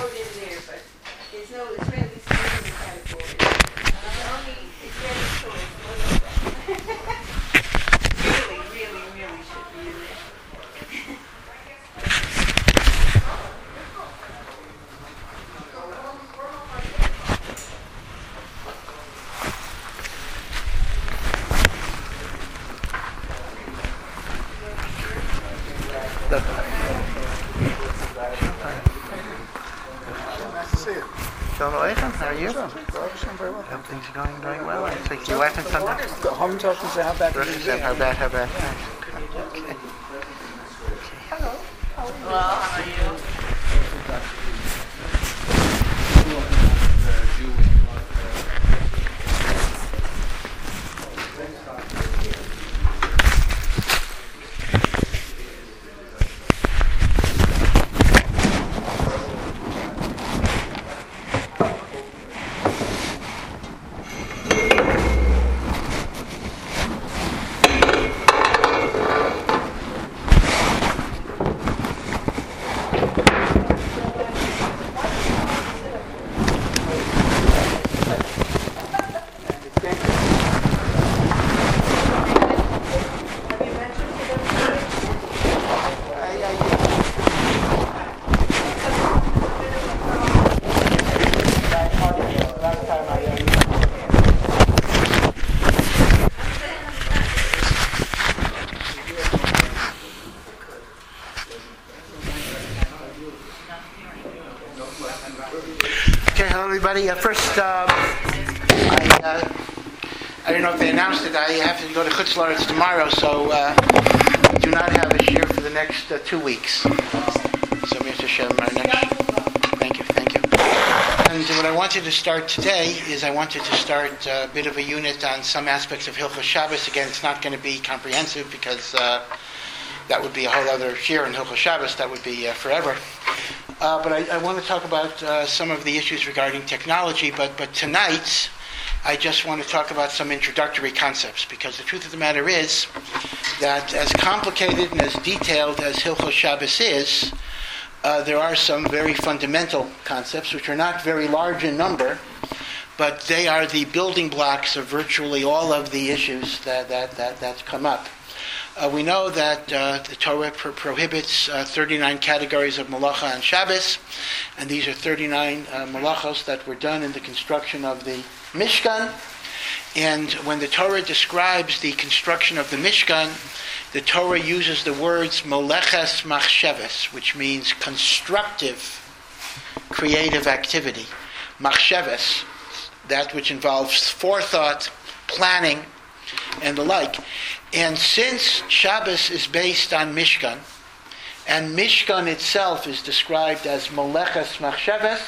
wrote in there, but there's no Israeli speaking category. It's very short. Really should be in there. Shalom Aleichem, how are you? Sure. Very well. Hope things are going well. I take your wife and son down. Go home and talk and say how bad it is. How bad? Okay. Hello. Well, how are you? First, I don't know if they announced it. I have to go to Chutz La'aretz tomorrow, so we do not have a shir for the next 2 weeks. So, Mr. Shem, our next. Thank you. And what I wanted to start today is I wanted to start a bit of a unit on some aspects of Hilchos Shabbos. Again, it's not going to be comprehensive because that would be a whole other shir in Hilchos Shabbos. That would be forever. But I want to talk about some of the issues regarding technology, but tonight I just want to talk about some introductory concepts, because the truth of the matter is that as complicated and as detailed as Hilchos Shabbos is, there are some very fundamental concepts which are not very large in number, but they are the building blocks of virtually all of the issues that come up. We know that the Torah prohibits 39 categories of malacha on Shabbos, and these are 39 malachos that were done in the construction of the Mishkan. And when the Torah describes the construction of the Mishkan, the Torah uses the words moleches machsheves, which means constructive, creative activity. Machsheves, that which involves forethought, planning, and the like. And since Shabbos is based on Mishkan, and Mishkan itself is described as moleches machsheves,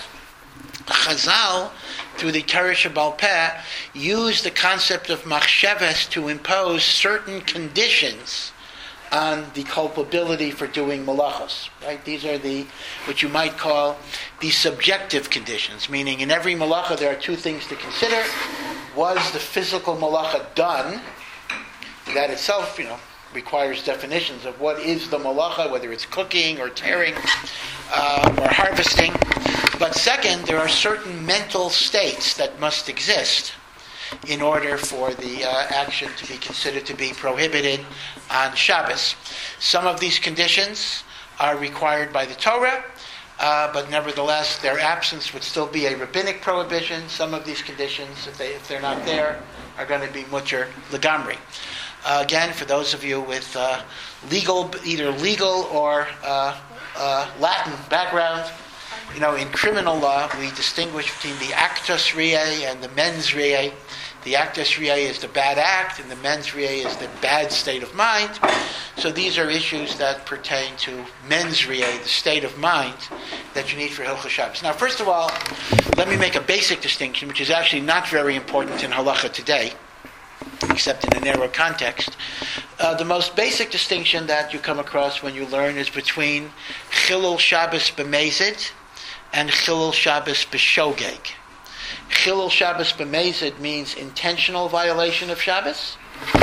Chazal, through the Torah Shebaal Peh, use the concept of machsheves to impose certain conditions on the culpability for doing malachos. Right? These are what you might call the subjective conditions, meaning in every malacha there are two things to consider. Was the physical malacha done? That itself, requires definitions of what is the malacha, whether it's cooking or tearing or harvesting. But second, there are certain mental states that must exist in order for the action to be considered to be prohibited on Shabbos. Some of these conditions are required by the Torah, but nevertheless, their absence would still be a rabbinic prohibition. Some of these conditions, if they're not there, are going to be mutter legamri. Again, for those of you with either legal or Latin background, in criminal law, we distinguish between the actus reae and the mens rea. The actus reae is the bad act, and the mens rea is the bad state of mind. So these are issues that pertain to mens rea, the state of mind that you need for Hilchos Shabbos. Now, first of all, let me make a basic distinction, which is actually not very important in halacha today, except in a narrow context. The most basic distinction that you come across when you learn is between Chilul Shabbos b'mezid and Chilul Shabbos b'shogeg. Chilul Shabbos b'mezid means intentional violation of Shabbos.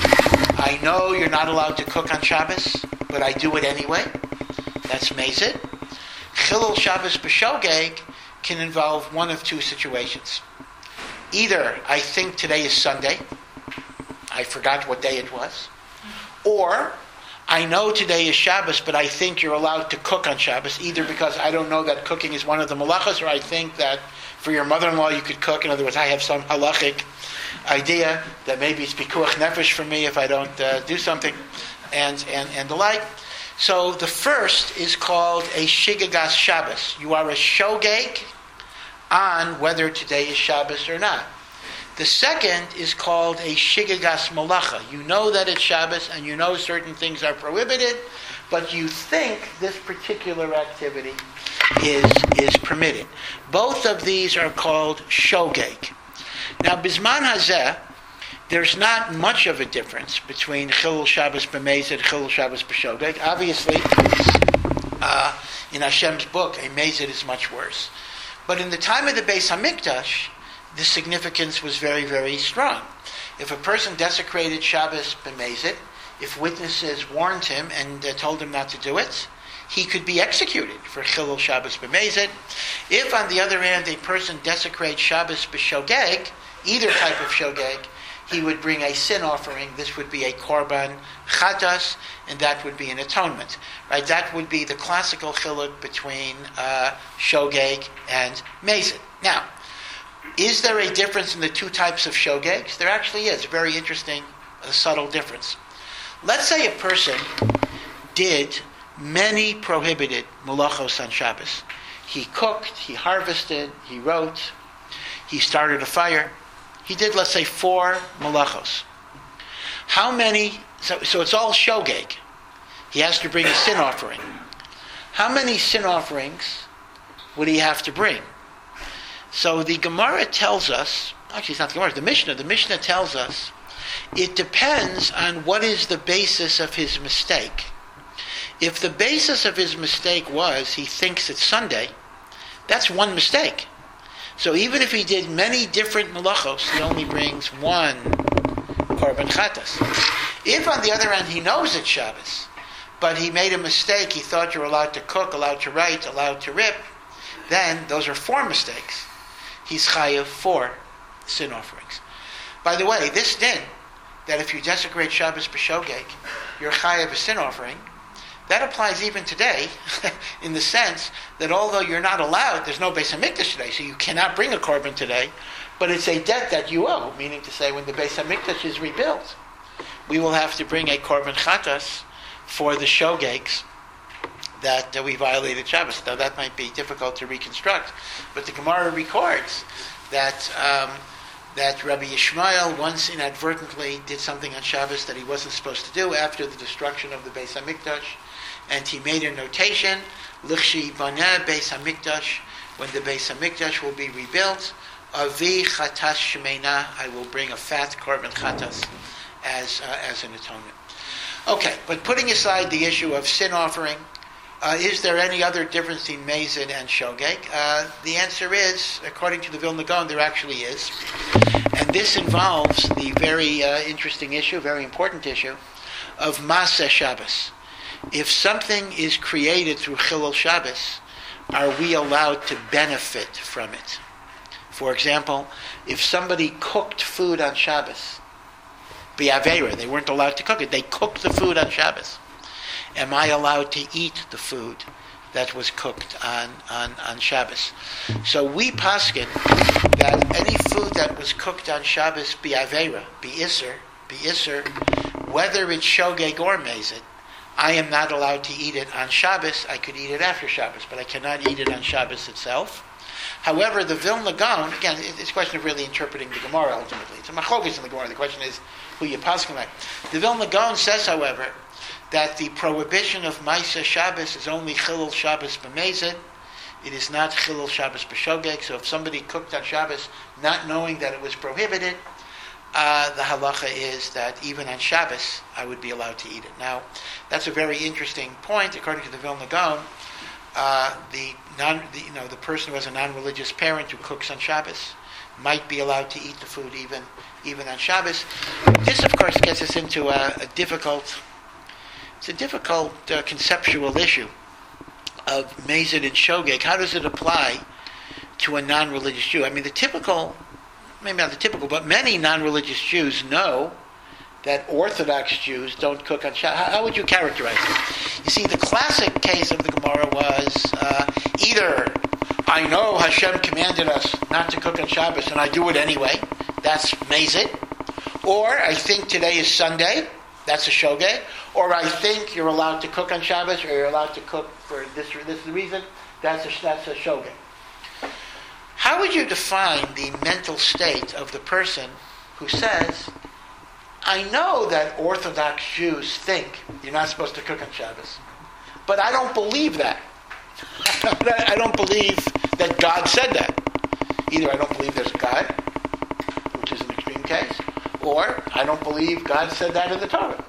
I know you're not allowed to cook on Shabbos, but I do it anyway. That's mezid. Chilul Shabbos b'shogeg can involve one of two situations. Either I think today is Sunday, I forgot what day it was, or I know today is Shabbos, but I think you're allowed to cook on Shabbos, either because I don't know that cooking is one of the malachas, or I think that for your mother-in-law you could cook. In other words, I have some halachic idea that maybe it's pikuach nefesh for me if I don't do something, and the like. So the first is called a shigagas Shabbos. You are a shogeg on whether today is Shabbos or not. The second is called a shigagas malacha. You know that it's Shabbos and you know certain things are prohibited, but you think this particular activity is permitted. Both of these are called shogeg. Now, bisman hazeh, there's not much of a difference between chilul Shabbos b'mezid and chilul Shabbos b'shogeg. Obviously, in Hashem's book, a mezid is much worse. But in the time of the Beis Hamikdash, the significance was very, very strong. If a person desecrated Shabbos b'mezid, if witnesses warned him and told him not to do it, he could be executed for chilul Shabbos b'mezid. If, on the other hand, a person desecrates Shabbos b'shogeg, either type of shogeg, he would bring a sin offering. This would be a korban chatas, and that would be an atonement. Right? That would be the classical chiluk between shogeg and mezid. Now, is there a difference in the two types of shogegs? There actually is. A very interesting, subtle difference. Let's say a person did many prohibited malachos on Shabbos. He cooked, he harvested, he wrote, he started a fire. He did, let's say, 4 malachos. How many, so it's all shogeg. He has to bring a sin offering. How many sin offerings would he have to bring? So the Gemara tells us, actually it's not the Gemara, the Mishnah tells us, it depends on what is the basis of his mistake. If the basis of his mistake was he thinks it's Sunday, that's one mistake. So even if he did many different malachos, he only brings 1 korban chatas. If on the other hand he knows it's Shabbos, but he made a mistake, he thought you're allowed to cook, allowed to write, allowed to rip, then those are 4 mistakes. He's chayav 4 sin offerings. By the way, this din, that if you desecrate Shabbos b'shogeg, you're chayav a sin offering, that applies even today, in the sense that although you're not allowed, there's no Beis Hamikdash today, so you cannot bring a korban today, but it's a debt that you owe, meaning to say when the Beis Hamikdash is rebuilt, we will have to bring a korban chatas for the shogegs that we violated Shabbos. Now that might be difficult to reconstruct, but the Gemara records that Rabbi Yishmael once inadvertently did something on Shabbos that he wasn't supposed to do after the destruction of the Beis Hamikdash, and he made a notation, L'chshi baneh Beis Hamikdash, when the Beis Hamikdash will be rebuilt, Avi chatas shmeina, I will bring a fat korban chatas as an atonement. Okay, but putting aside the issue of sin offering, is there any other difference between mezid and shogeg? The answer is, according to the Vilna Gaon, there actually is. And this involves the very interesting issue, very important issue, of Maaseh Shabbos. If something is created through Chilul Shabbos, are we allowed to benefit from it? For example, if somebody cooked food on Shabbos, B'Aveira, they weren't allowed to cook it, they cooked the food on Shabbos. Am I allowed to eat the food that was cooked on Shabbos? So we paskin that any food that was cooked on Shabbos B'Aveira, B'Isser, whether it's shogeg or mezid, I am not allowed to eat it on Shabbos. I could eat it after Shabbos, but I cannot eat it on Shabbos itself. However, the Vilna Gaon, again, it's a question of really interpreting the Gemara ultimately. It's a machlokas in the Gemara. The question is who you paskin like. The Vilna Gaon says, however, that the prohibition of Maaseh Shabbos is only Chilul Shabbos b'mezid. It is not Chilul Shabbos b'shogeg. So if somebody cooked on Shabbos not knowing that it was prohibited, the halacha is that even on Shabbos I would be allowed to eat it. Now, that's a very interesting point. According to the Vilna Gaon, the person who has a non-religious parent who cooks on Shabbos might be allowed to eat the food even on Shabbos. This, of course, gets us into a difficult conceptual issue of mezid and shogeg. How does it apply to a non-religious Jew. I mean, the typical, maybe not the typical, but many non-religious Jews know that Orthodox Jews don't cook on Shabbos. How would you characterize it? You see, the classic case of the Gemara was either I know Hashem commanded us not to cook on Shabbos and I do it anyway, that's mazid, or I think today is Sunday, that's a shogeg, or I think you're allowed to cook on Shabbos or you're allowed to cook for this reason, that's a shogeg. How would you define the mental state of the person who says, I know that Orthodox Jews think you're not supposed to cook on Shabbos, but I don't believe that. I don't believe that God said that. Either I don't believe there's a God, which is an extreme case, or I don't believe God said that in the Torah.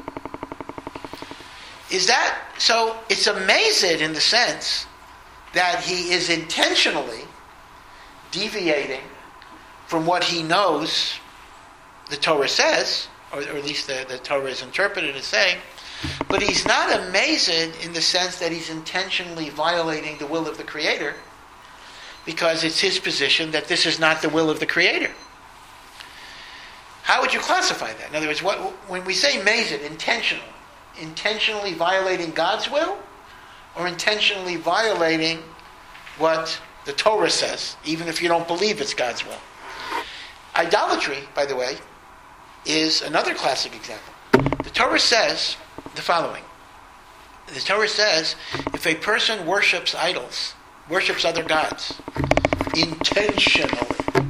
Is that, so it's amazing in the sense that he is intentionally deviating from what he knows the Torah says, or at least the Torah is interpreted as saying, but he's not amazed in the sense that he's intentionally violating the will of the Creator, because it's his position that this is not the will of the Creator. How would you classify that? In other words, when we say amazed, intentionally violating God's will, or intentionally violating what the Torah says, even if you don't believe it's God's will? Idolatry, by the way, is another classic example. The Torah says the following. The Torah says, if a person worships idols, worships other gods, intentionally,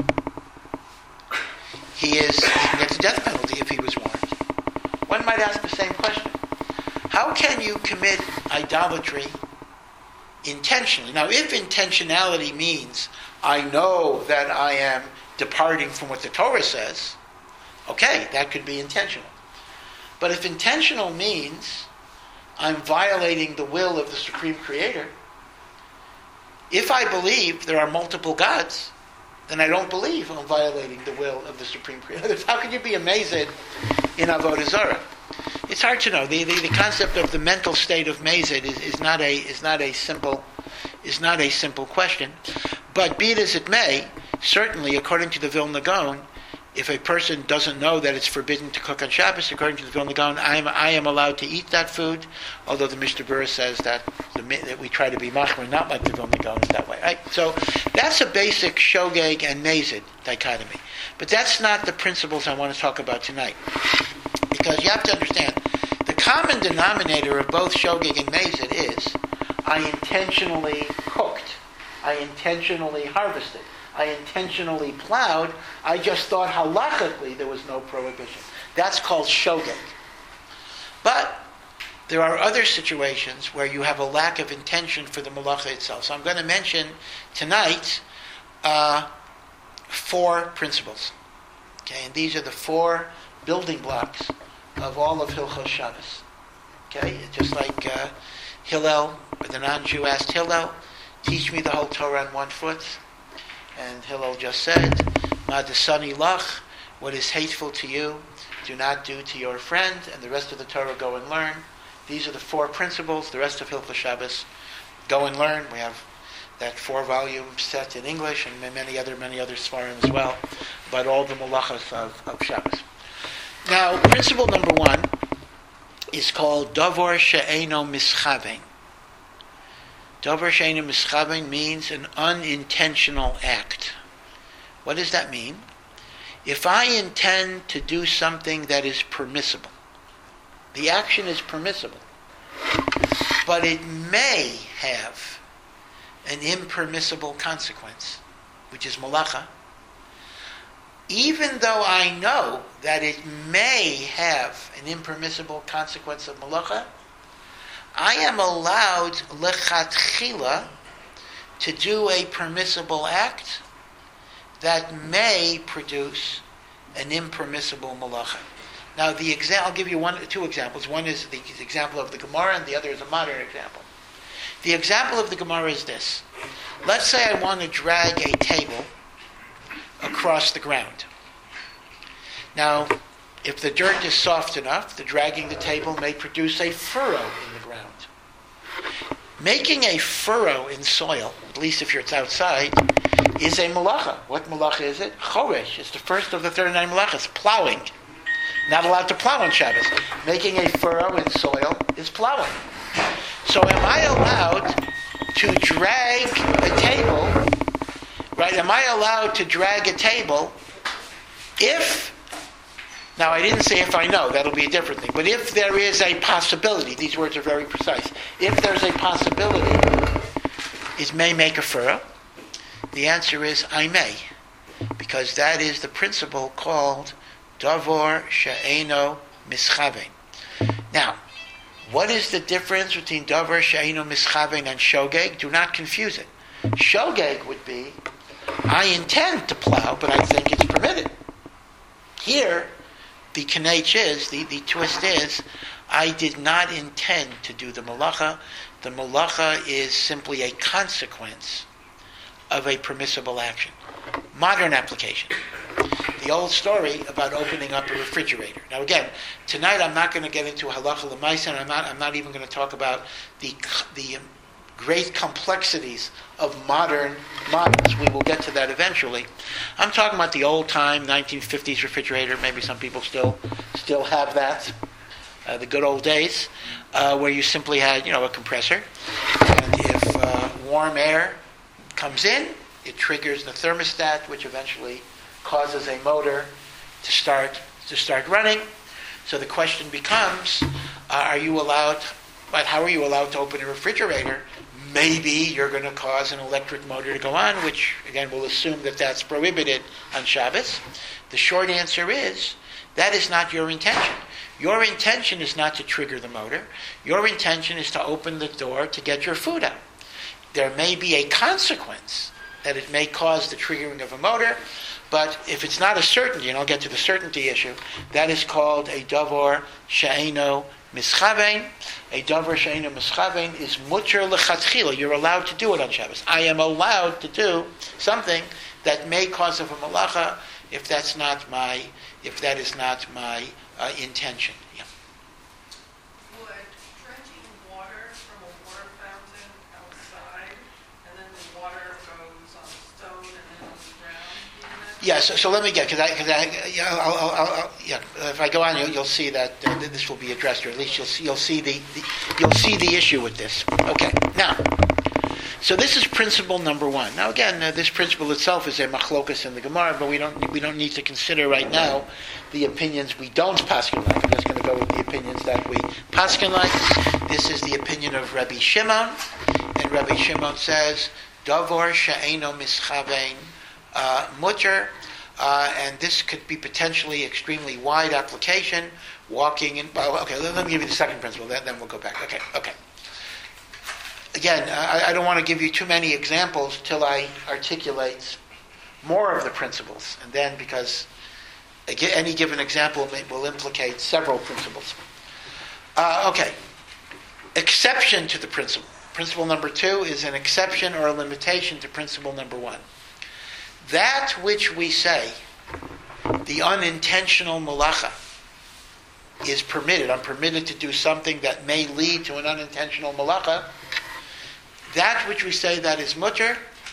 he gets a death penalty if he was warned. One might ask the same question. How can you commit idolatry intentionally? Now, if intentionality means I know that I am departing from what the Torah says, okay, that could be intentional. But if intentional means I'm violating the will of the Supreme Creator, if I believe there are multiple gods, then I don't believe I'm violating the will of the Supreme Creator. How can you be amazed in Avodah Zarah? It's hard to know. The concept of the mental state of mazed is not a simple question. But be it as it may, certainly according to the Vilna Gaon, if a person doesn't know that it's forbidden to cook on Shabbos, according to the Vilna Gaon, I am allowed to eat that food, although the Mishnah Berurah says that we try to be machmir, not like the Vilna Gaon is that way. Right? So that's a basic shogeg and mazed dichotomy. But that's not the principles I want to talk about tonight. Because you have to understand, the common denominator of both shogeg and mazed is, I intentionally cooked, I intentionally harvested, I intentionally plowed, I just thought halachically there was no prohibition. That's called shogeg. But there are other situations where you have a lack of intention for the malacha itself. So I'm going to mention tonight 4 principles. Okay, and these are the 4 building blocks of all of Hilchos Shabbos. Okay, just like Hillel, or the non-Jew asked Hillel, teach me the whole Torah on one foot. And Hillel just said, Ma desani lach, what is hateful to you, do not do to your friend, and the rest of the Torah go and learn. These are the 4 principles. The rest of Hilchos Shabbos, go and learn. We have that 4-volume set in English and many other svarim as well, about all the malachas of Shabbos. Now, principle number 1 is called Davar she'eino mischavein. Davar she'eino mischavein means an unintentional act. What does that mean? If I intend to do something that is permissible, the action is permissible, but it may have an impermissible consequence, which is malacha, even though I know that it may have an impermissible consequence of malacha, I am allowed lechatchila to do a permissible act that may produce an impermissible malacha. Now, I'll give you 2 examples. One is the example of the Gemara, and the other is a modern example. The example of the Gemara is this. Let's say I want to drag a table across the ground. Now, if the dirt is soft enough, the dragging the table may produce a furrow in the ground. Making a furrow in soil, at least if it's outside, is a malacha. What malacha is it? Choresh. It's the first of the 39 malachas. Plowing. Not allowed to plow on Shabbos. Making a furrow in soil is plowing. So am I allowed to drag a table, right? Am I allowed to drag a table if, now I didn't say if I know, that'll be a different thing, but if there is a possibility, these words are very precise, if there's a possibility, is may make a furrow? The answer is I may, because that is the principle called Davor She'eino Mischavein. Now, what is the difference between Davar She'eino Mischavein and Shogeg? Do not confuse it. Shogeg would be, I intend to plow, but I think it's permitted. Here, the kanech is, the twist is, I did not intend to do the malacha. The malacha is simply a consequence of a permissible action. Modern application. The old story about opening up a refrigerator. Now again, tonight I'm not going to get into halacha l'maisa, and I'm not even going to talk about the great complexities of modern models. We will get to that eventually. I'm talking about the old time 1950s refrigerator. Maybe some people still have that. The good old days, where you simply had, a compressor, and if warm air comes in, it triggers the thermostat, which eventually causes a motor to start running. So the question becomes: how are you allowed to open a refrigerator? Maybe you're going to cause an electric motor to go on, which again we'll assume that that's prohibited on Shabbos. The short answer is that is not your intention. Your intention is not to trigger the motor. Your intention is to open the door to get your food out. There may be a consequence that it may cause the triggering of a motor, but if it's not a certainty, and I'll get to the certainty issue, that is called a davar she'eino mischavein. A davar she'eino mischavein is mutter lechatchila. You're allowed to do it on Shabbos. I am allowed to do something that may cause of a malacha if that is not my intention. Yeah. Would drenching water from a water fountain outside, and then the water goes on the stone and then on the ground? Yeah. So let me get I'll if I go on, you'll see that this will be addressed, or at least you'll see the issue with this. Okay. Now. So this is principle number one. Now again, this principle itself is a machlokas in the Gemara, but we don't need to consider right now the opinions we don't paskin like. I'm just going to go with the opinions that we paskin like. This is the opinion of Rabbi Shimon, and Rabbi Shimon says, Davor she'eino mischavein mutter, and this could be potentially extremely wide application. Walking in. Okay, let me give you the second principle. Then we'll go back. Okay. Again, I don't want to give you too many examples till I articulate more of the principles. And then, because any given example will implicate several principles. Okay. Exception to the principle. Principle number 2 is an exception or a limitation to principle number 1. That which we say, the unintentional malacha, is permitted. I'm permitted to do something that may lead to an unintentional malacha. That which we say that is mutter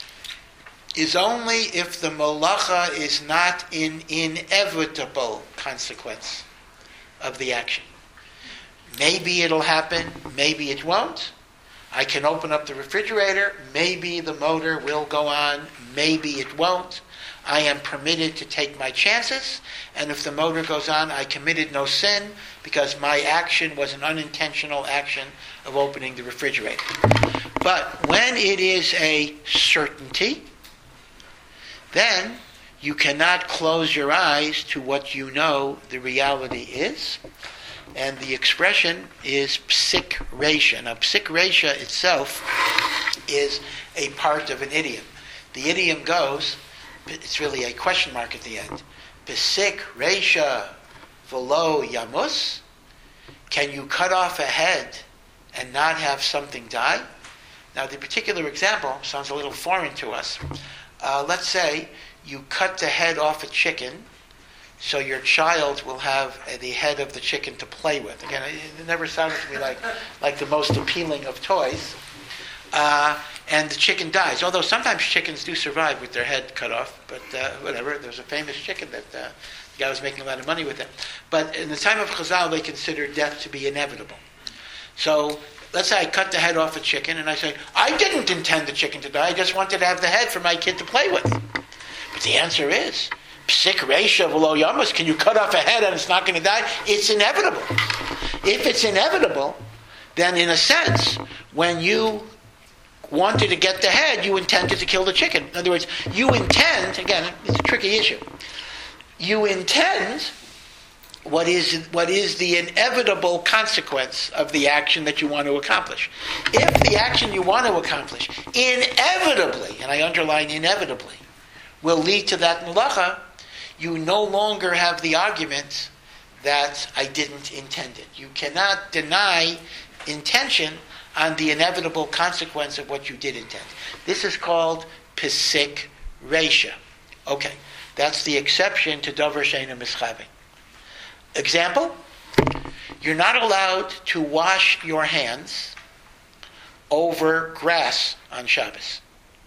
is only if the malacha is not an inevitable consequence of the action. Maybe it'll happen, maybe it won't. I can open up the refrigerator, maybe the motor will go on, maybe it won't. I am permitted to take my chances, and if the motor goes on, I committed no sin because my action was an unintentional action of opening the refrigerator. But when it is a certainty, then you cannot close your eyes to what you know the reality is. And the expression is psik reisha. Now, psik reisha itself is a part of an idiom. The idiom goes, it's really a question mark at the end. Psik reisha v'lo yamus. Can you cut off a head and not have something die? Now, the particular example sounds a little foreign to us. Let's say you cut the head off a chicken, so your child will have the head of the chicken to play with. Again, it never sounded to me like the most appealing of toys. and the chicken dies. Although sometimes chickens do survive with their head cut off, but whatever. There's a famous chicken that the guy was making a lot of money with it. But in the time of Chazal, they considered death to be inevitable. So let's say I cut the head off a chicken, and I say, I didn't intend the chicken to die, I just wanted to have the head for my kid to play with. But the answer is, Psik Reisha v'lo yamas, can you cut off a head and it's not going to die? It's inevitable. If it's inevitable, then in a sense, when you wanted to get the head, you intended to kill the chicken. In other words, you intend, again, it's a tricky issue, you intend what is the inevitable consequence of the action that you want to accomplish. If the action you want to accomplish inevitably, and I underline inevitably, will lead to that malacha, you no longer have the argument that I didn't intend it. You cannot deny intention on the inevitable consequence of what you did intend. This is called Pesik Reisha. Okay, that's the exception to Davar She'eino Mischavin. Example, you're not allowed to wash your hands over grass on Shabbos.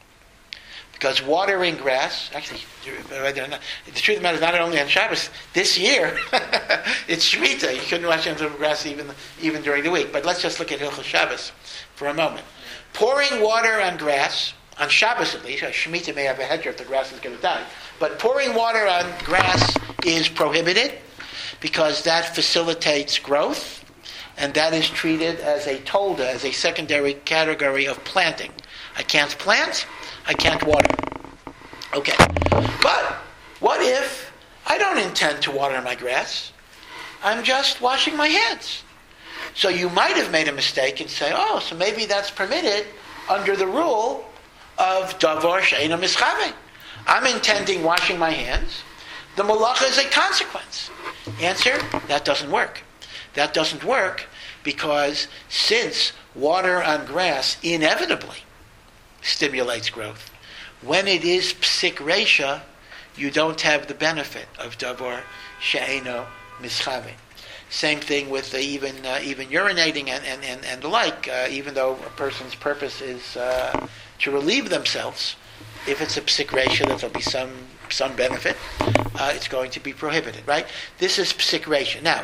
Because watering grass, actually, the truth of the matter is not only on Shabbos, this year, it's Shemitah. You couldn't wash hands over grass even during the week. But let's just look at Hilchos Shabbos for a moment. Pouring water on grass, on Shabbos at least, Shemitah may have a hedger if the grass is going to die, but pouring water on grass is prohibited because that facilitates growth, and that is treated as a tolda, as a secondary category of planting. I can't plant, I can't water. Okay. But what if I don't intend to water my grass? I'm just washing my hands. So you might have made a mistake and say, oh, so maybe that's permitted under the rule of Davar She'eino Mischavin. I'm intending washing my hands. The malacha is a consequence. Answer, that doesn't work. That doesn't work because since water on grass inevitably stimulates growth, when it is Psik Reisha, you don't have the benefit of Davar She'eino Mischavin. Same thing with even urinating and the like, even though a person's purpose is to relieve themselves, if it's a Psik Reisha, there'll be some benefit. It's going to be prohibited, right? This is Psik Reisha. Now,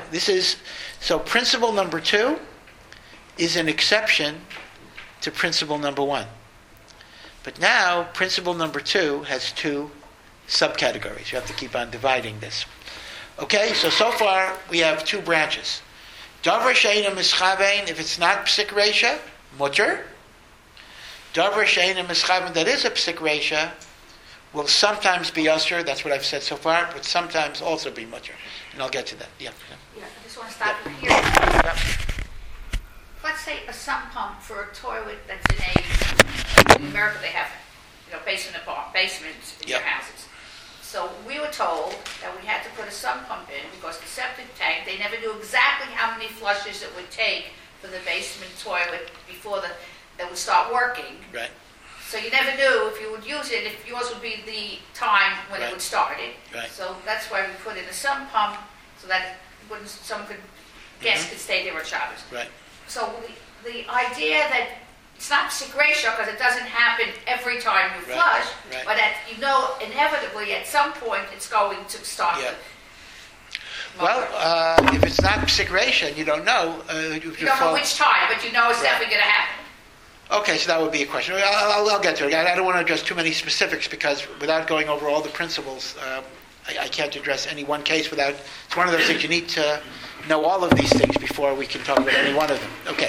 so principle number 2 is an exception to principle number 1. But now, principle number 2 has 2 subcategories. You have to keep on dividing this. Okay, so far we have 2 branches. Davar She'eino Mischavin, if it's not Psik Reisha, mutter. Davar She'eino Mischavin, that is a Psik Reisha, will sometimes be usher, that's what I've said so far, but sometimes also be mutter. And I'll get to that. Yeah. Yeah, I just want to stop you here. Yeah. Let's say a sump pump for a toilet that's in America they have, basements in Yep. their houses. So we were told that we had to put a sump pump in because the septic tank, they never knew exactly how many flushes it would take for the basement toilet before that would start working. Right. So you never knew if you would use it, if yours would be the time when Right. it would start it. Right. So that's why we put in a sump pump so that someone could, guests could stay there on Shabbos. Right. So the idea that it's not Psik Reisha because it doesn't happen every time you Right, flush, right. but inevitably at some point it's going to start. Yeah. The Well, if it's not Psik Reisha and you don't know, you don't know which time, but you know it's Right. definitely going to happen. Okay, so that would be a question. I'll get to it. I don't want to address too many specifics because without going over all the principles, I can't address any one case without... It's one of those things you need to know all of these things before we can talk about any one of them. Okay.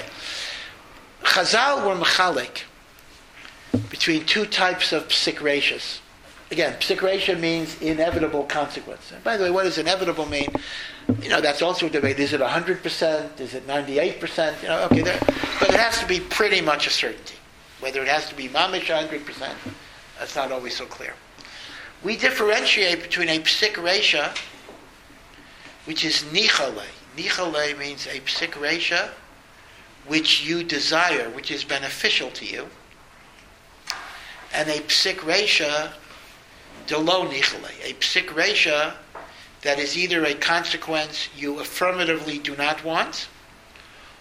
Chazal were mechalik between 2 types of Psik Reishas. Again, Psik Reisha means inevitable consequence. And by the way, what does inevitable mean? That's also a debate. Is it 100%? Is it 98%? Okay, but it has to be pretty much a certainty. Whether it has to be mamish 100%, that's not always so clear. We differentiate between a Psik Reisha, which is nichale. Nichale means a Psik Reisha which you desire, which is beneficial to you, and a Psik Reisha de lo nichale, a Psik Reisha that is either a consequence you affirmatively do not want,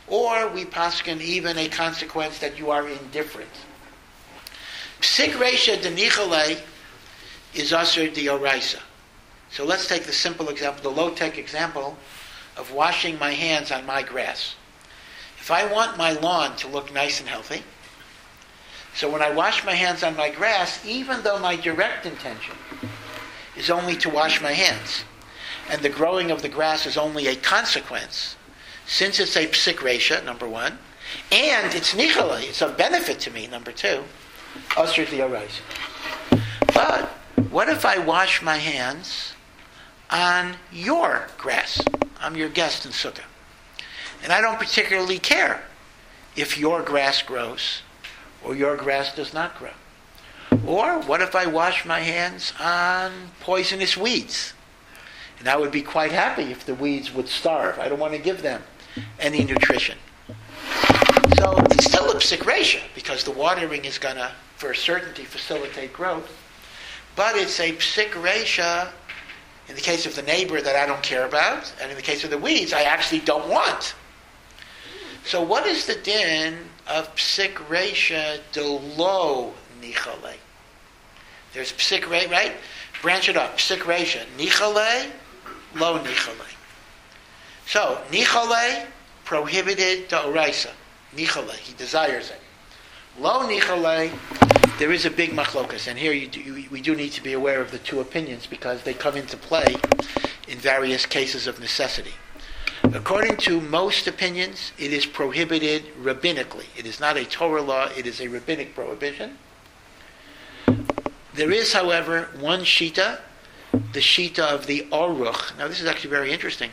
or we paskin even a consequence that you are indifferent. Psik reisha denichale is aser dioraisa. So let's take the simple example, the low-tech example of washing my hands on my grass. If I want my lawn to look nice and healthy, so when I wash my hands on my grass, even though my direct intention is only to wash my hands, and the growing of the grass is only a consequence, since it's a psik reisha, number one, and it's nichala, it's of benefit to me, number two, asr dioraisa. But what if I wash my hands on your grass? I'm your guest in Sukkah. And I don't particularly care if your grass grows or your grass does not grow. Or what if I wash my hands on poisonous weeds? And I would be quite happy if the weeds would starve. I don't want to give them any nutrition. So it's still a psik reisha, because the watering is going to, for a certainty, facilitate growth. But it's a psik reisha in the case of the neighbor that I don't care about, and in the case of the weeds, I actually don't want. So what is the din of psik reisha de lo nichale? There's psik reisha, right? Branch it up. Psik reisha, nichale, lo nichale. So, nichale, prohibited to oraisa. Nichale, he desires it. Lo nichale, there is a big machlokas, and here we do need to be aware of the two opinions because they come into play in various cases of necessity. According to most opinions, it is prohibited rabbinically. It is not a Torah law, it is a rabbinic prohibition. There is, however, one shita, the shita of the Aruch. Now, this is actually very interesting,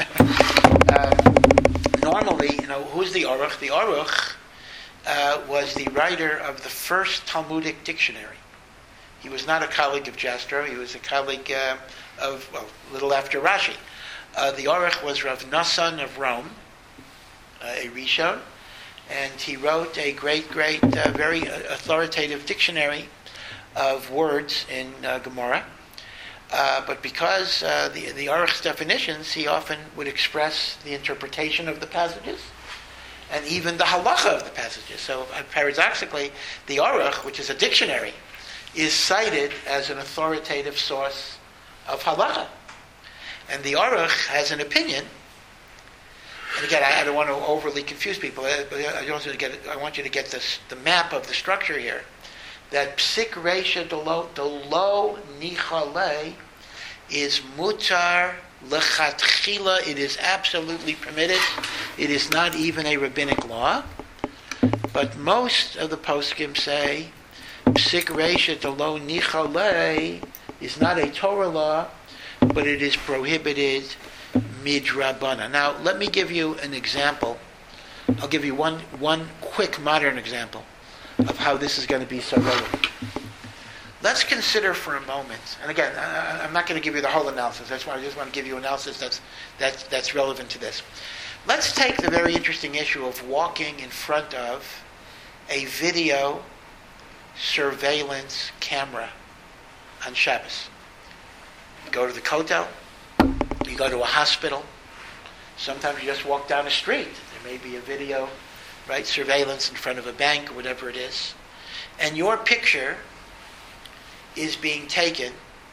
normally, who's the Aruch? The Aruch was the writer of the first Talmudic dictionary. He was not a colleague of Jastrow, he was a colleague a little after Rashi. The Aruch was Rav Nassan of Rome, a Rishon, and he wrote a great, very authoritative dictionary of words in Gemara. But because the Aruch's definitions, he often would express the interpretation of the passages and even the halacha of the passages. So paradoxically, the Aruch, which is a dictionary, is cited as an authoritative source of halacha. And the Aruch has an opinion, and again, I don't want to overly confuse people, but I want you to get the map of the structure here, that psik reisha de lo nichale is mutar lechatchila. It is absolutely permitted. It is not even a rabbinic law. But most of the poskim say psik reisha de lo nichale is not a Torah law, but it is prohibited midrabana. Now, let me give you an example. I'll give you one quick modern example of how this is going to be so relevant. Let's consider for a moment, and again, I'm not going to give you the whole analysis. That's why I just want to give you analysis that's relevant to this. Let's take the very interesting issue of walking in front of a video surveillance camera on Shabbos. You go to the kotel, you go to a hospital, sometimes you just walk down a street. There may be a video, right, surveillance in front of a bank or whatever it is, and your picture is being taken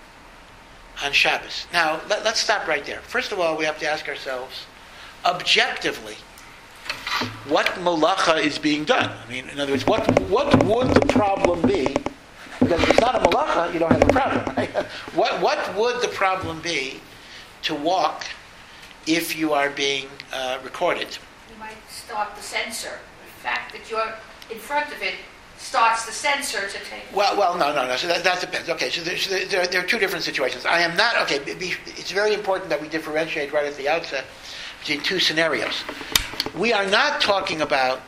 on Shabbos. Now, let's stop right there. First of all, we have to ask ourselves, objectively, what malacha is being done? I mean, in other words, what would the problem be? Because if it's not a malacha, you don't have a problem, right? What would the problem be to walk if you are being recorded? You might start the sensor. The fact that you're in front of it starts the sensor to take... Well, no. So that depends. Okay, so there are two different situations. I am not... Okay, it's very important that we differentiate right at the outset between two scenarios. We are not talking about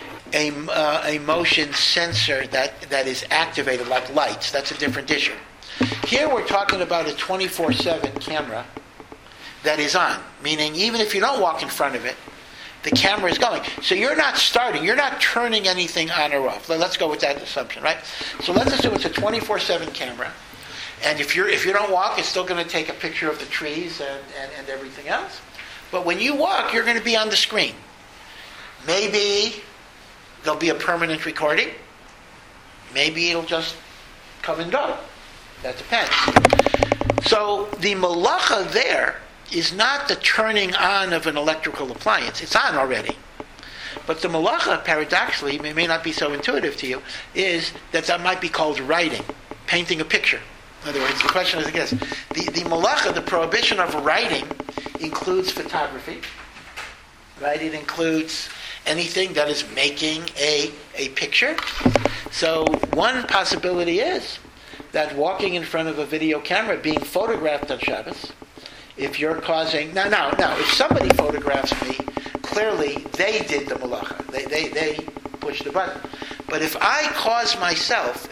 a motion sensor that is activated like lights. That's a different issue. Here we're talking about a 24/7 camera that is on, meaning even if you don't walk in front of it, the camera is going. So you're not turning anything on or off. Let's go with that assumption, right? So let's assume it's a 24/7 camera, and if you don't walk, it's still going to take a picture of the trees and everything else. But when you walk, you're going to be on the screen. Maybe there'll be a permanent recording. Maybe it'll just come and go. That depends. So the malacha there is not the turning on of an electrical appliance. It's on already. But the malacha, paradoxically, may not be so intuitive to you, is that might be called writing, painting a picture. In other words, the question is like this. The malacha, the prohibition of writing, includes photography. Right? It includes anything that is making a picture. So one possibility is that walking in front of a video camera, being photographed on Shabbos, if you're causing... Now, if somebody photographs me, clearly they did the malacha. They pushed the button. But if I cause myself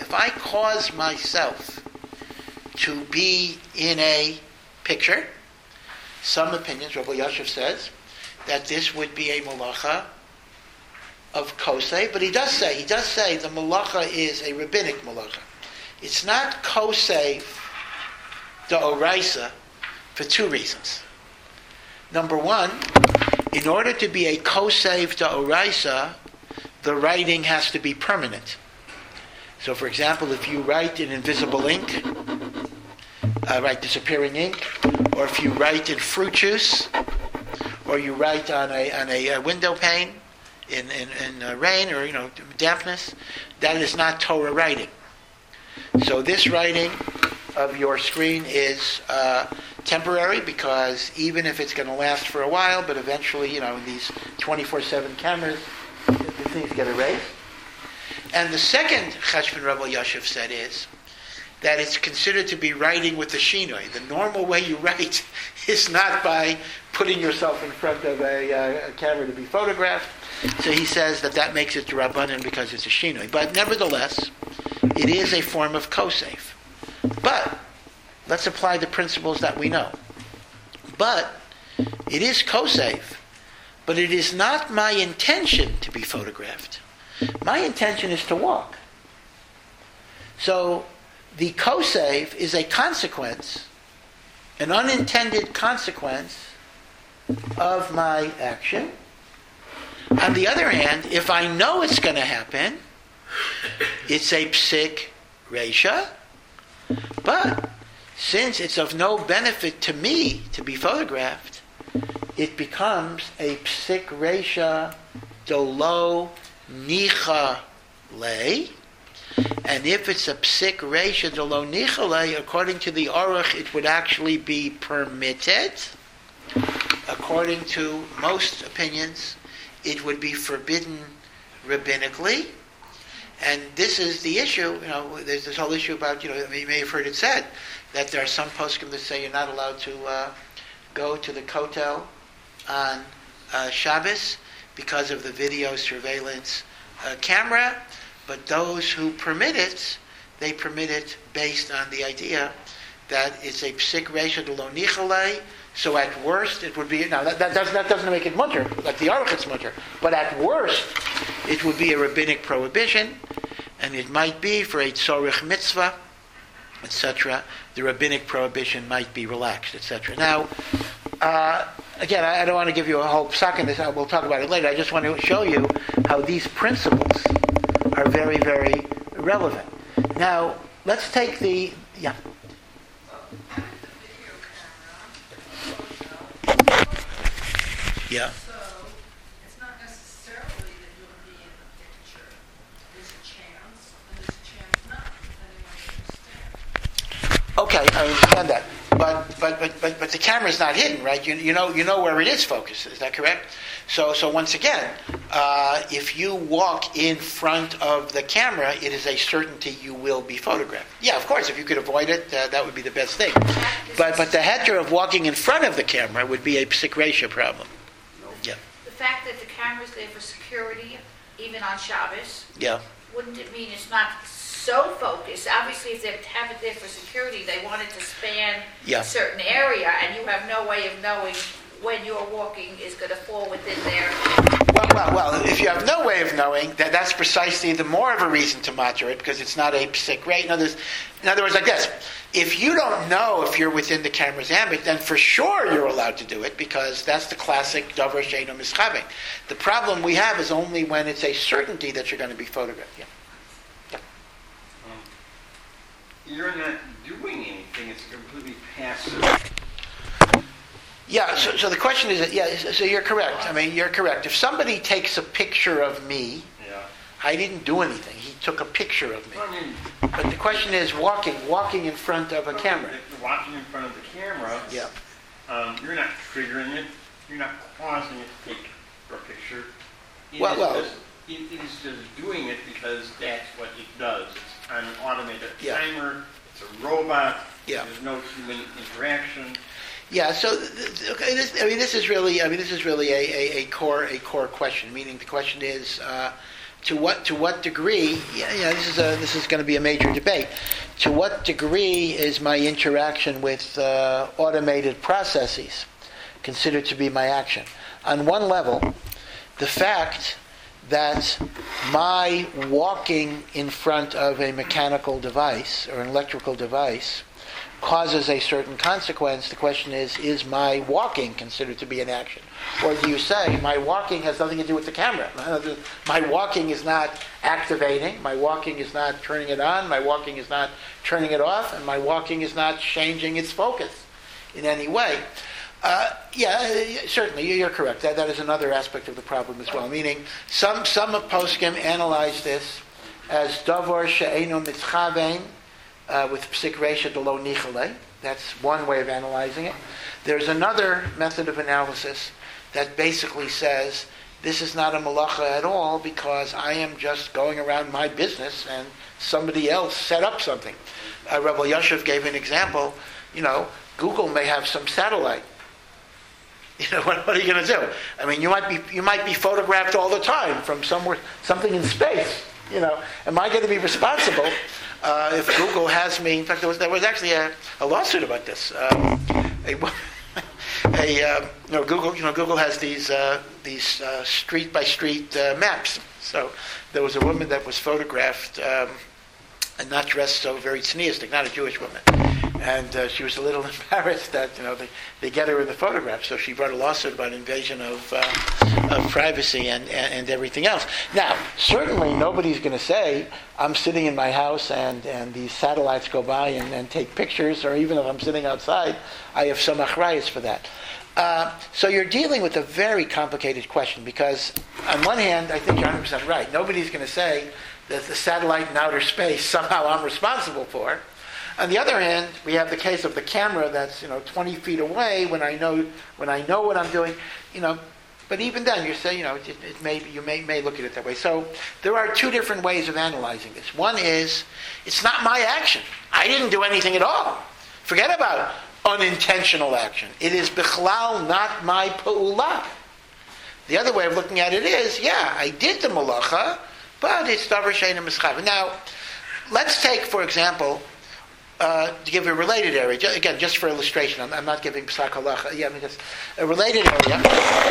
to be in a picture, some opinions, Rabbi Yashiv says, that this would be a malacha of kosei, but he does say the malacha is a rabbinic malacha. It's not kosei d'oraisa for two reasons. Number one, in order to be a kosei d'oraisa, the writing has to be permanent. So, for example, if you write in invisible ink, write disappearing ink, or if you write in fruit juice, or you write on a window pane in rain or dampness, that is not Torah writing. So this writing of your screen is temporary, because even if it's going to last for a while, but eventually, in these 24/7 cameras, the things get erased. And the second Cheshbon Rabbi Yashiv said is that it's considered to be writing with the shinoi. The normal way you write is not by putting yourself in front of a camera to be photographed. So he says that makes it Rabbanan because it's a shinoi. But nevertheless, it is a form of kosef. But let's apply the principles that we know. But it is kosef, but it is not my intention to be photographed. My intention is to walk. So the kosef is a consequence, an unintended consequence of my action. On the other hand, if I know it's going to happen, it's a psik reisha. But since it's of no benefit to me to be photographed, it becomes a psik reisha dolo nicha lei. And if it's a psik reisha dolo nicha lei, according to the Aruch, it would actually be permitted. According to most opinions, it would be forbidden rabbinically. And this is the issue. There's this whole issue about, you may have heard it said that there are some poskim that say you're not allowed to go to the kotel on Shabbos because of the video surveillance camera. But those who permit it, they permit it based on the idea that it's a psik reisha d'lo nichalei. So at worst, it would be... Now, that doesn't make it mutter, like the Aruch it's mutter. But at worst, it would be a rabbinic prohibition, and it might be for a tzorich mitzvah, etc. The rabbinic prohibition might be relaxed, etc. Now, again, I don't want to give you a whole psak in this. We'll talk about it later. I just want to show you how these principles are very, very relevant. Now, let's take the... Yeah. Yeah. So it's not necessarily that you'll be in the picture. There's a chance, and there's a chance not, depending on your stand. Okay, I understand that. But the camera's not hidden, right? You know where it is focused. Is that correct? So once again, if you walk in front of the camera, it is a certainty you will be photographed. Yeah, of course, if you could avoid it, that would be the best thing. But the heter of walking in front of the camera would be a psik reisha problem. Yeah. The fact that the camera's there for security, even on Shabbos, Yeah. wouldn't it mean it's not so focused? Obviously, if they have it there for security, they want it to span Yeah. a certain area, and you have no way of knowing when you're walking is going to fall within there. Well, if you have no way of knowing, that's precisely the more of a reason to matter it, because it's not a psik reisha. In other words, like this. If you don't know if you're within the camera's ambit, then for sure you're allowed to do it, because that's the classic davar she'eino mischavin. The problem we have is only when it's a certainty that you're going to be photographed. Yeah. You're not doing anything, it's completely passive. Yeah, so the question is, so you're correct. I mean, you're correct. If somebody takes a picture of me, I didn't do anything. He took a picture of me. But the question is walking in front of a camera. Walking in front of the camera, you're not triggering it, you're not causing it to take a picture. It is just doing it because that's what it does. It's an automated timer, it's a robot, there's no human interaction. Yeah, so this is really a core question. Meaning the question is, to what degree? This is going to be a major debate. To what degree is my interaction with automated processes considered to be my action? On one level, the fact that my walking in front of a mechanical device or an electrical device causes a certain consequence. The question is my walking considered to be an action? Or do you say, my walking has nothing to do with the camera? My walking is not activating, my walking is not turning it on, my walking is not turning it off, and my walking is not changing its focus in any way. Certainly, you're correct. That is another aspect of the problem as well. Meaning, some of poskim analyze this as davar she'eino mitzchavein, with psik reisha de lo nichale. That's one way of analyzing it. There's another method of analysis that basically says this is not a malacha at all because I am just going around my business and somebody else set up something. Rabbi Yashiv gave an example. Google may have some satellite. What are you going to do? I mean, you might be photographed all the time from something in space. Am I going to be responsible if Google has me? In fact, there was actually a lawsuit about this. Google has these street by street maps. So there was a woman that was photographed and not dressed so very tzniistic, not a Jewish woman. And she was a little embarrassed that they get her in the photograph, so she brought a lawsuit about invasion of privacy and everything else. Now, certainly nobody's going to say I'm sitting in my house and these satellites go by and take pictures, or even if I'm sitting outside, I have some achrayus for that. So you're dealing with a very complicated question because, on one hand, I think you're 100% right. Nobody's going to say that the satellite in outer space somehow I'm responsible for. On the other hand, we have the case of the camera that's 20 feet away when I know what I'm doing. But even then, you say you may look at it that way. So there are two different ways of analyzing this. One is it's not my action. I didn't do anything at all. Forget about unintentional action. It is bichlal not my pa'ula. The other way of looking at it is, I did the malacha, but it's davar she'eino mischavin. Now, let's take, for example, to give a related area, again, just for illustration, I'm not giving psak halacha. Just a related area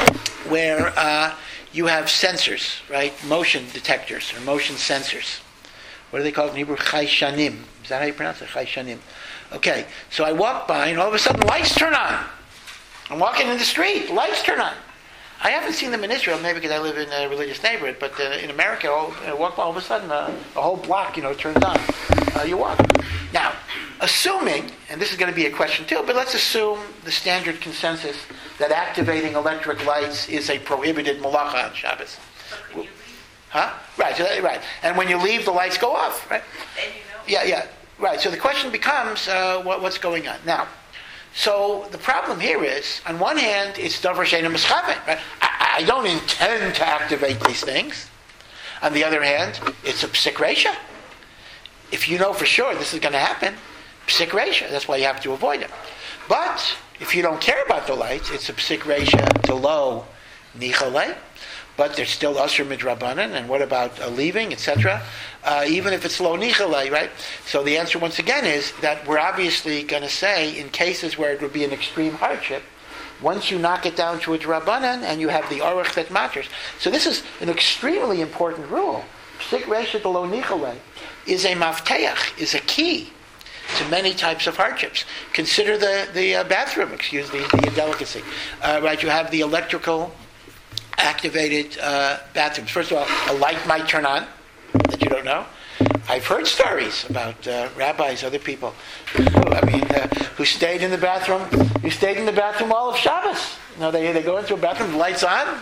where you have sensors, right? Motion detectors or motion sensors. What are they called in Hebrew? Chayshanim. Is that how you pronounce it? Chayshanim. Okay, so I walk by and all of a sudden lights turn on. I'm walking in the street, lights turn on. I haven't seen them in Israel, maybe because I live in a religious neighborhood, but in America, I walk by, all of a sudden a whole block, turns on. You walk. Now, assuming, and this is going to be a question too, but let's assume the standard consensus that activating electric lights is a prohibited malacha on Shabbos. Huh? Right, right. And when you leave, the lights go off, right? Yeah. Right, so the question becomes, what's going on? Now, so the problem here is, on one hand, it's davar she'eino mischavin, right? I don't intend to activate these things. On the other hand, it's a psik reisha. If you know for sure this is going to happen, psik reisha, that's why you have to avoid it. But if you don't care about the lights, it's a psik reisha de lo nichale, but there's still asur midrabanan, and what about leaving, etc., even if it's lo nichale, right? So the answer once again is that we're obviously going to say, in cases where it would be an extreme hardship, once you knock it down to a drabanan and you have the aruch that matters. So this is an extremely important rule. Psik reisha de lo nichale is a mafteach, is a key to many types of hardships. Consider the bathroom, excuse the indelicacy. Right, you have the electrical activated bathrooms. First of all, a light might turn on that you don't know. I've heard stories about rabbis, other people, who stayed in the bathroom. Who stayed in the bathroom all of Shabbos. They go into a bathroom, the lights on,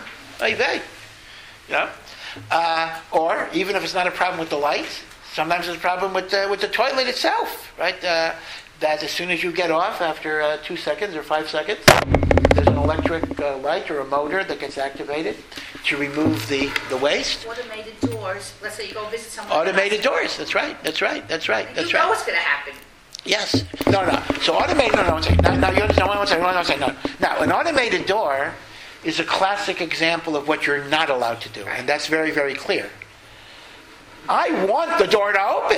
or even if it's not a problem with the light, sometimes it's a problem with the toilet itself, right? That as soon as you get off, after 2 seconds or 5 seconds, there's an electric light or a motor that gets activated to remove the waste. Automated doors. Let's say you go visit someone. Automated doors. That's right. You know it's going to happen. Yes. No. So automated. No. Now you understand. One second. No. Now, an automated door is a classic example of what you're not allowed to do, and that's very, very clear. I want the door to open.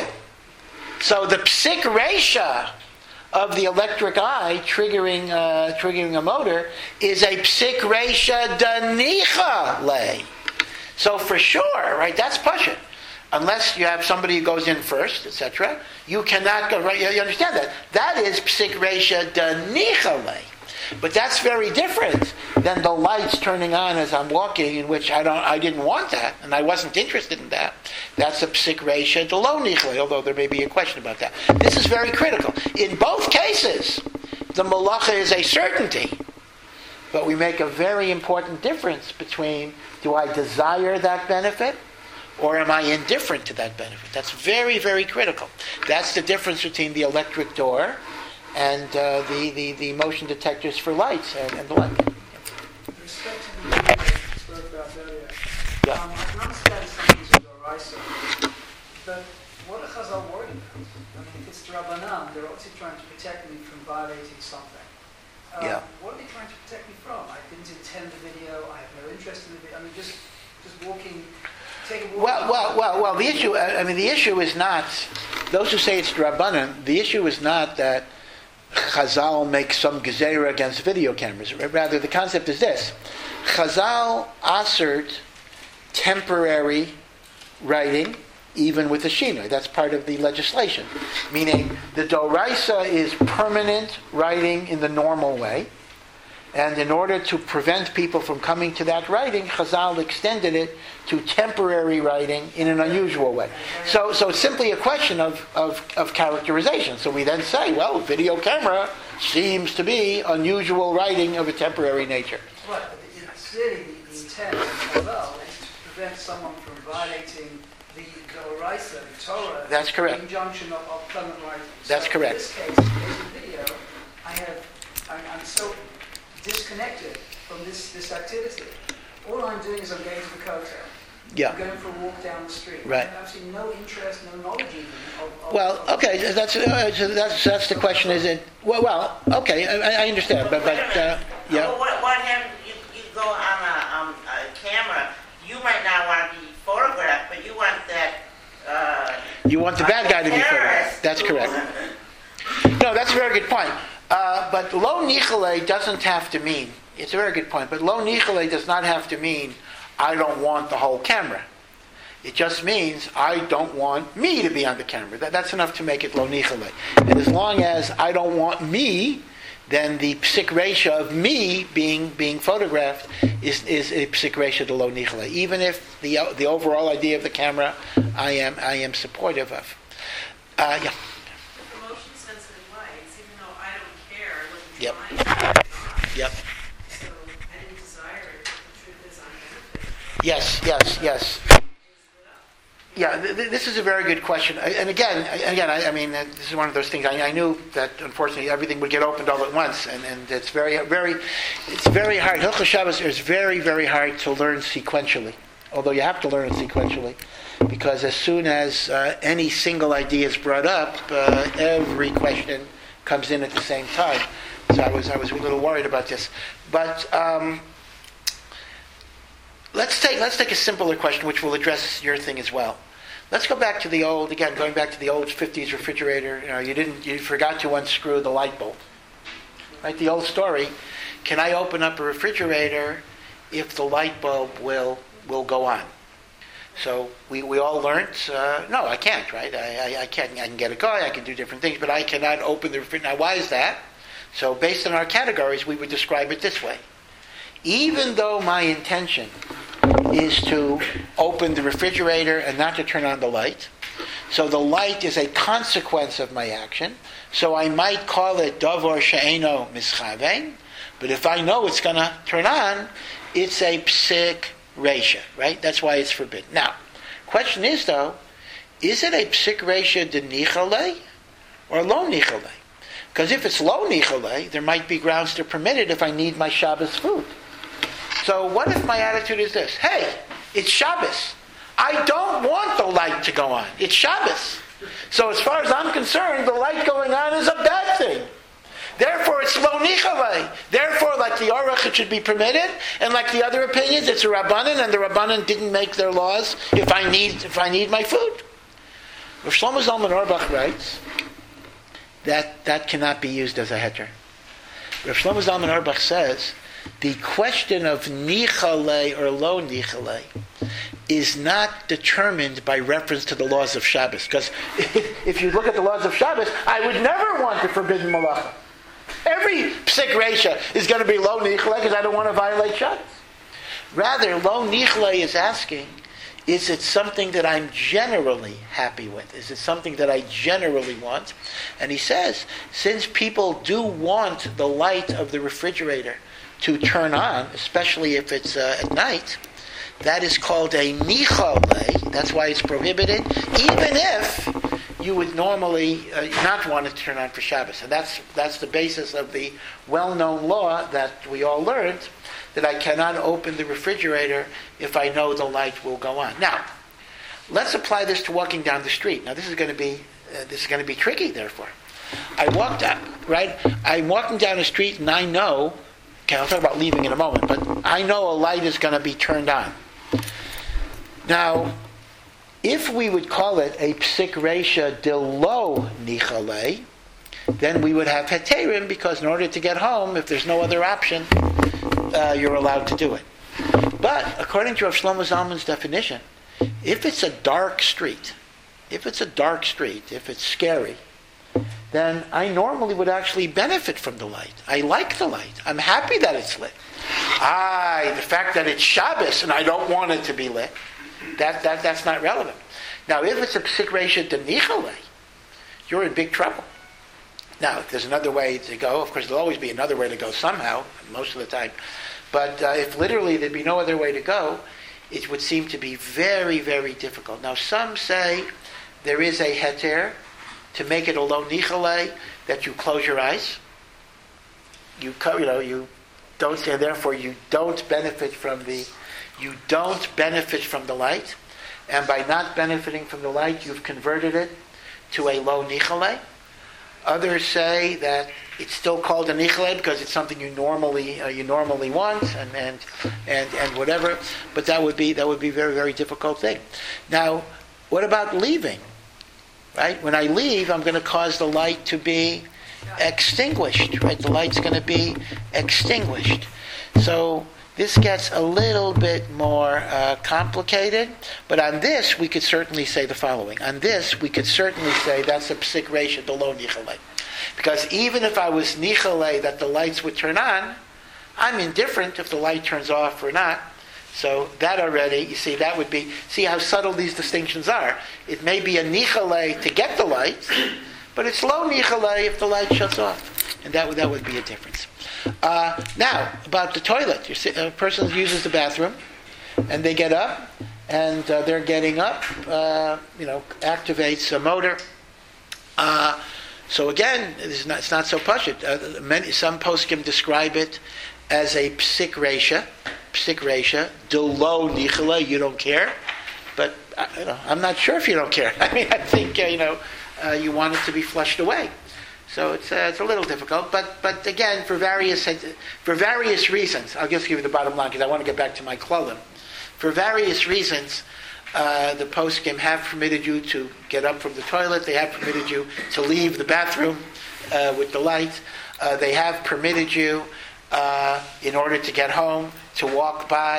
So the psik reisha of the electric eye triggering a motor is a psik reisha danicha lay. So for sure, right? That's pashut. Unless you have somebody who goes in first, etc., you cannot go right. You understand that? That is psik reisha danicha lay. But that's very different than the lights turning on as I'm walking, in which I didn't want that, and I wasn't interested in that. That's a psik reisha delo nichle, although there may be a question about that. This is very critical. In both cases, the malacha is a certainty, but we make a very important difference between, do I desire that benefit, or am I indifferent to that benefit? That's very, very critical. That's the difference between the electric door and the motion detectors for lights and the like. With respect to the video you spoke about earlier, Yeah. I can understand some things with Oraisa, but what are Chazal worried about? If it's Rabbanan, they're obviously trying to protect me from violating something. Yeah. What are they trying to protect me from? I didn't intend the video, I have no interest in the video. Just walking, take a walk. Well. The issue. The issue is not those who say it's Rabbanan. The issue is not that Chazal makes some gezerah against video cameras. Rather, the concept is this: Chazal assert temporary writing, even with the shinoi. That's part of the legislation. Meaning, the doraisa is permanent writing in the normal way, and in order to prevent people from coming to that writing, Chazal extended it to temporary writing in an unusual way. So it's simply a question of characterization. So we then say, well, video camera seems to be unusual writing of a temporary nature. Right, but it's clearly the intent of Chazal is to prevent someone from violating the Oraisa, the Torah. That's correct. The injunction of permanent writing. That's correct. In this case, in the case of video, I'm so disconnected from this activity. All I'm doing is I'm going to the kotel. Yeah. I'm going for a walk down the street. Right. I have absolutely no interest, no knowledge even of Well, okay, that's the question. Is it well? Okay, I understand, but yeah. Well, what happens? You go on a camera. You might not want to be photographed, but you want that. You want the bad guy to be photographed. That's correct. No, that's a very good point. But lo nichale doesn't have to mean. It's a very good point. But lo nichale does not have to mean I don't want the whole camera. It just means I don't want me to be on the camera. That's enough to make it lo nichale. And as long as I don't want me, then the psik reisha of me being photographed is a psik reisha to lo nichale. Even if the overall idea of the camera I am supportive of. Yeah. With the motion sensitive lights, even though I don't care what the Yep. design is, Yep. so I didn't desire it, but the truth is I'm benefit. Yes. Yeah, this is a very good question. And again, this is one of those things. I knew that unfortunately everything would get opened all at once, and it's very hard. Hilchos Shabbos is very, very hard to learn sequentially. Although you have to learn it sequentially, because as soon as any single idea is brought up, every question comes in at the same time. So I was a little worried about this, but. Let's take a simpler question, which will address your thing as well. Let's go back to going back to the old 50s refrigerator. You forgot to unscrew the light bulb. Right? The old story. Can I open up a refrigerator if the light bulb will go on? So we all learned, no, I can't, right? I can get a guy, I can do different things, but I cannot open the refrigerator. Now, why is that? So based on our categories, we would describe it this way. Even though my intention is to open the refrigerator and not to turn on the light, so the light is a consequence of my action, so I might call it davar she'eino mischavein, but if I know it's going to turn on, it's a psik reisha, right? That's why it's forbidden. Now, question is though, is it a psik reisha de nichale or lo nichale? Because if it's lo nichale, there might be grounds to permit it if I need my Shabbos food. So what if my attitude is this? Hey, it's Shabbos. I don't want the light to go on. It's Shabbos. So as far as I'm concerned, the light going on is a bad thing. Therefore, it's lo nichale. Therefore, like the Aruch, it should be permitted, and like the other opinions, it's a Rabbanan, and the Rabbanan didn't make their laws if I need my food. Rav Shlomo Zalman Auerbach writes that cannot be used as a heter. Rav Shlomo Zalman Auerbach says the question of nichale or lo nichale is not determined by reference to the laws of Shabbos. Because if you look at the laws of Shabbos, I would never want the forbidden malacha. Every psik reisha is going to be lo nichle because I don't want to violate Shabbos. Rather, lo nichle is asking, is it something that I'm generally happy with? Is it something that I generally want? And he says, since people do want the light of the refrigerator to turn on, especially if it's at night, that is called a nichale. That's why it's prohibited, even if you would normally not want it to turn on for Shabbos. And that's the basis of the well-known law that we all learned, that I cannot open the refrigerator if I know the light will go on. Now, let's apply this to walking down the street. Now, this is going to be tricky. Therefore, I'm walking down the street, and I know. Okay, I'll talk about leaving in a moment, but I know a light is going to be turned on. Now, if we would call it a psik reisha de lo nichale, then we would have heterim, because in order to get home, if there's no other option, you're allowed to do it. But according to Rav Shlomo Zalman's definition, if it's a dark street, if it's scary, then I normally would actually benefit from the light. I like the light. I'm happy that it's lit. The fact that it's Shabbos and I don't want it to be lit, that's not relevant. Now, if it's a psik reisha de nichale, you're in big trouble. Now, if there's another way to go, of course there'll always be another way to go somehow, most of the time. But if literally there'd be no other way to go, it would seem to be very, very difficult. Now, some say there is a heter to make it a lo nichale, that you close your eyes. You don't say, therefore you don't benefit from the light, and by not benefiting from the light, you've converted it to a lo nichale. Others say that it's still called a nichale because it's something you normally want and whatever. But that would be a very, very difficult thing. Now, what about leaving? Right? When I leave, I'm going to cause the light to be extinguished. Right? The light's going to be extinguished. So this gets a little bit more complicated. But on this, we could certainly say the following. On this, we could certainly say that's a psik reisha de lo nichale. Because even if I was nichale that the lights would turn on, I'm indifferent if the light turns off or not. So that already, you see, that would be, see how subtle these distinctions are. It may be a nichale to get the light, but it's lo nichale if the light shuts off. And that would be a difference. Now, about the toilet. A person uses the bathroom, and they get up, and they're getting up, activates a motor. So again, it's not so pashut. Some poskim describe it as a psik reisha, de lo nichale, you don't care. But I'm not sure if you don't care. I mean, I think you want it to be flushed away. So it's a little difficult. But again, for various reasons, I'll just give you the bottom line because I want to get back to my klalim. For various reasons, the poskim have permitted you to get up from the toilet. They have permitted you to leave the bathroom with the light. They have permitted you, in order to get home, to walk by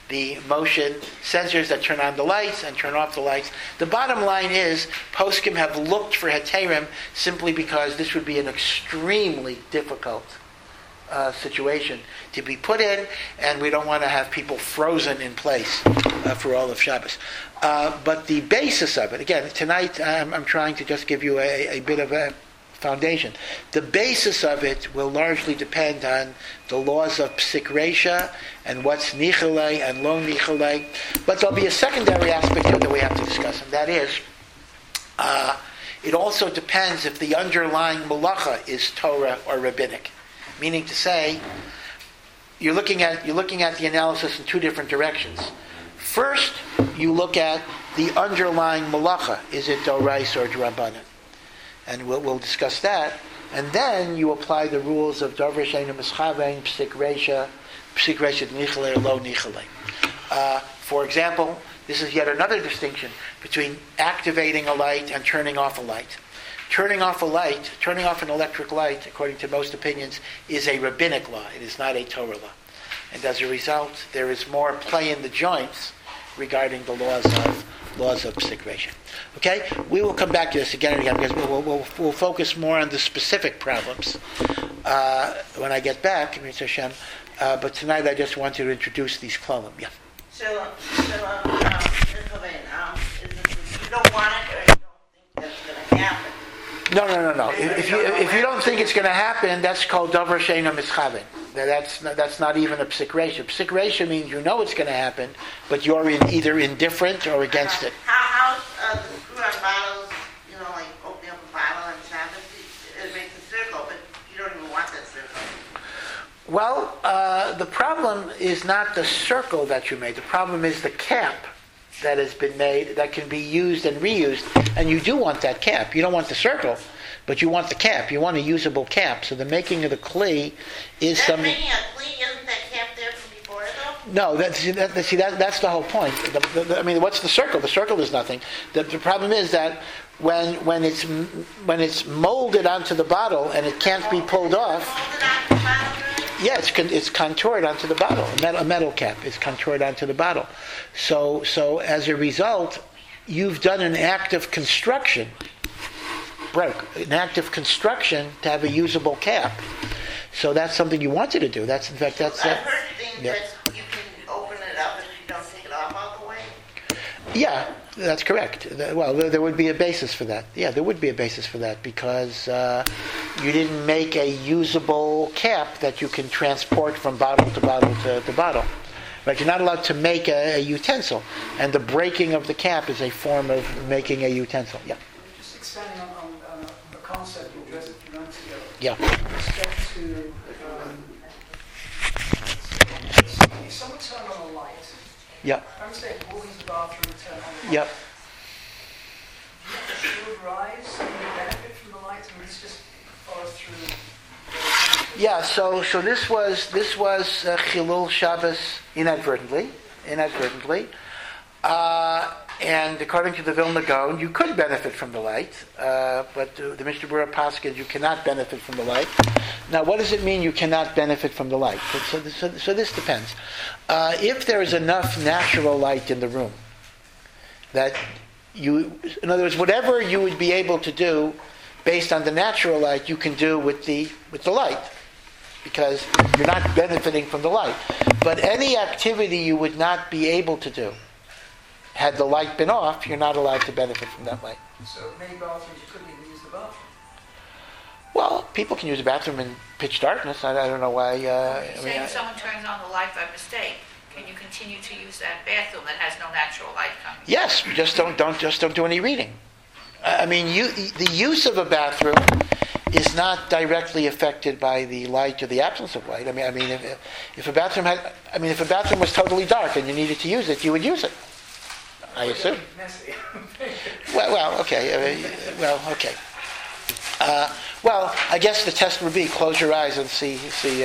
the motion sensors that turn on the lights and turn off the lights. The bottom line is, poskim have looked for heterim simply because this would be an extremely difficult situation to be put in, and we don't want to have people frozen in place for all of Shabbos. But the basis of it, again, tonight I'm trying to just give you a bit of a foundation. The basis of it will largely depend on the laws of Psik Reisha and what's Nichalei and Lo Nichalei. But there'll be a secondary aspect here that we have to discuss, and that is, it also depends if the underlying malacha is Torah or rabbinic. Meaning to say, you're looking at the analysis in two different directions. First, you look at the underlying malacha. Is it Dorais or D'Rabbanan? And we'll discuss that. And then you apply the rules of Davar She'einu Mischavein, Psik Reisha Nichalei, Lo Nichalei. For example, this is yet another distinction between activating a light and turning off a light. Turning off an electric light, according to most opinions, is a rabbinic law. It is not a Torah law. And as a result, there is more play in the joints regarding the laws of Psik Reisha. Okay? We will come back to this again and again because we'll focus more on the specific problems when I get back, Mr. Hashem. But tonight I just wanted to introduce these klalim. Yeah. So, you don't want it or you don't think that's going to happen? No. If you don't think it's going to happen, that's called Davar She'einu Mischavein. That's not even a Psik Reisha. Psik Reisha means you know it's going to happen, but you're either indifferent or against it. How the screw-on bottles, like opening up a bottle and Shabbos, it makes a circle, but you don't even want that circle. Well, the problem is not the circle that you made. The problem is the cap that has been made that can be used and reused, and you do want that cap. You don't want the circle, but you want the cap. You want a usable cap. So the making of the kli is something. Making a kli, isn't that cap there from before though? No, that's the whole point. What's the circle? The circle is nothing. The problem is that when it's molded onto the bottle and it can't be pulled off. Molded onto the bottle? Yeah, it's contoured onto the bottle. A metal cap is contoured onto the bottle. So as a result, you've done an act of construction. An act of construction to have a usable cap. So that's something you wanted to do. That's I've heard things that you can open it up and you don't take it off all the way. Yeah, that's correct. Well, there would be a basis for that. Yeah, there would be a basis for that because you didn't make a usable cap that you can transport from bottle to bottle to bottle. Right? You're not allowed to make a utensil, and the breaking of the cap is a form of making a utensil. Yeah. Just expanding on the concept you addressed a few minutes ago. Yeah. With respect to if someone turned on a light. Yeah. I understand walking to the bathroom and turn on the light. Yep. Do you have to shield rise and you benefit from the light? I mean, this just follows through. Yeah. So this was Chilul Shabbos inadvertently, and according to the Vilna Gaon, you could benefit from the light, but the Mishnah Berurah Paskins, you cannot benefit from the light. Now, what does it mean you cannot benefit from the light? So this depends. If there is enough natural light in the room, that in other words, whatever you would be able to do based on the natural light, you can do with the light, because you're not benefiting from the light. But any activity you would not be able to do, had the light been off, you're not allowed to benefit from that light. So many bathrooms, you couldn't even use the bathroom. Well, people can use the bathroom in pitch darkness. I don't know why. Say if someone turns on the light by mistake, can you continue to use that bathroom that has no natural light coming? Yes, just don't do any reading. The use of a bathroom is not directly affected by the light or the absence of light. If a bathroom was totally dark and you needed to use it, you would use it. I assume. Messy. Well, okay. Okay. I guess the test would be close your eyes and see see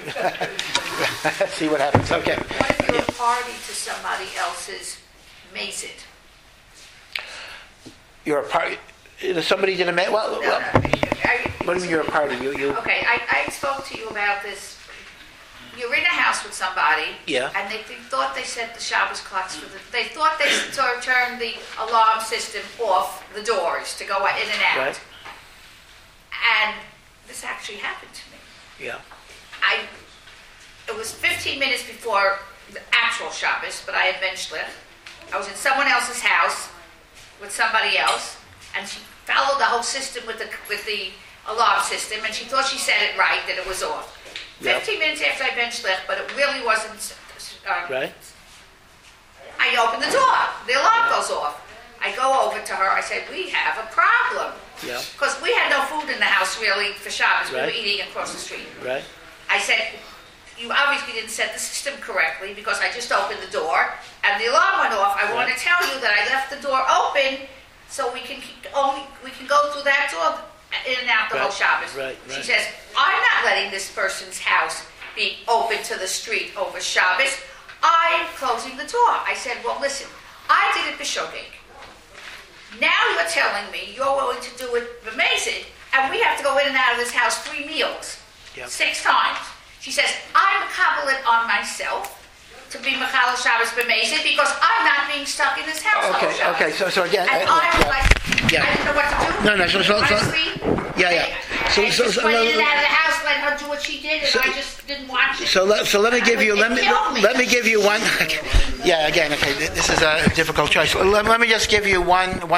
what happens. Okay. What if you're a party to somebody else's mazid? You're a party. Somebody did a mazid. What do you mean you're a party? You. Okay, I spoke to you about this you're in a house with somebody, Yeah. and they thought they set the Shabbos clocks they thought they turned the alarm system off the doors to go in and out. Right. And this actually happened to me. Yeah. It was 15 minutes before the actual Shabbos, but I had ben shlich. I was in someone else's house with somebody else, and she followed the whole system with the alarm system, and she thought she said it right, that it was off. Yep. 15 minutes after I ben shlich, but it really wasn't. Right. I open the door. The alarm goes off. I go over to her. I said, "We have a problem." Yeah. Because we had no food in the house really for Shabbos. Right. We were eating across the street. Right. I said, "You obviously didn't set the system correctly because I just opened the door and the alarm went off. I want to tell you that I left the door open so we can go through that door in and out the whole Shabbos." Right. She says, "I'm not letting this person's house be open to the street over Shabbos. I'm closing the door." I said, "Well, listen, I did it b'shogeg. Now you're telling me you're willing to do it b'mezid, and we have to go in and out of this house 3 meals, 6 times." She says, "I'm mekabel it on myself to be mechalel Shabbos b'mezid because I'm not being stuck in this house all Shabbos." Okay. So again. And I was like, yeah. I didn't know what to do. No. So Honestly, yeah. I just went in and out of the house, let her do what she did, and I just didn't watch it. So let me give you one. Yeah, again, okay. This is a difficult choice. Let me just give you one